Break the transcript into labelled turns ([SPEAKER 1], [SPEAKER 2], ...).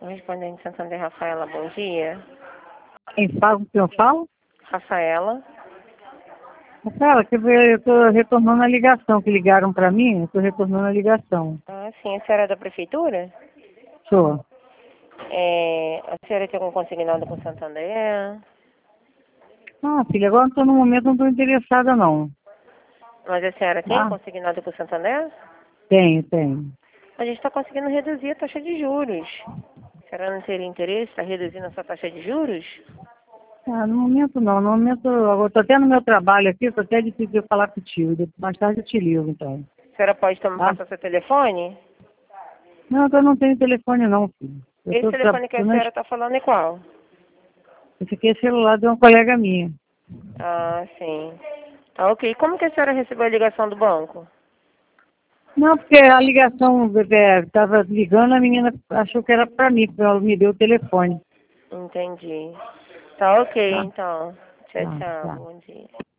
[SPEAKER 1] Correspondente Santander, Rafaela, bom dia.
[SPEAKER 2] Quem fala com quem eu falo?
[SPEAKER 1] Rafaela.
[SPEAKER 2] Rafaela, que eu estou retornando a ligação, que ligaram para mim, eu estou retornando a ligação.
[SPEAKER 1] Ah, sim, a senhora é da prefeitura?
[SPEAKER 2] Sou.
[SPEAKER 1] A senhora tem algum consignado com Santander?
[SPEAKER 2] Ah, filha, agora no momento não estou interessada não.
[SPEAKER 1] Mas a senhora tem
[SPEAKER 2] Ah,
[SPEAKER 1] consignado com Santander?
[SPEAKER 2] tenho.
[SPEAKER 1] A gente está conseguindo reduzir a taxa de juros. A senhora não teria interesse? Está reduzindo a sua taxa de juros?
[SPEAKER 2] Ah, no momento não, no momento, eu estou até no meu trabalho aqui, estou até difícil de eu falar contigo, mais tarde eu te ligo então.
[SPEAKER 1] A senhora pode
[SPEAKER 2] Tá?
[SPEAKER 1] passar seu telefone?
[SPEAKER 2] Não, eu não tenho telefone não, filho.
[SPEAKER 1] Esse telefone que a senhora está falando é qual?
[SPEAKER 2] Esse aqui é celular de uma colega minha.
[SPEAKER 1] Ah, sim. Tá, ok. Como que a senhora recebeu a ligação do banco?
[SPEAKER 2] Não, porque a ligação estava ligando, a menina achou que era para mim, porque ela me deu o telefone.
[SPEAKER 1] Entendi. Tá ok,
[SPEAKER 2] Tá?
[SPEAKER 1] então. Tchau, tchau.
[SPEAKER 2] Tá.
[SPEAKER 1] Bom dia.